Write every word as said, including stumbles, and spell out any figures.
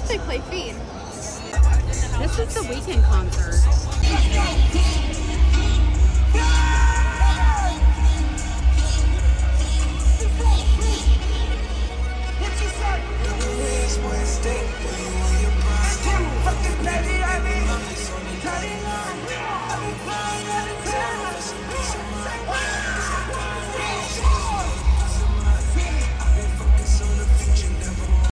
they play Feed. This is the Weekend concert. Fucking baby, I mean,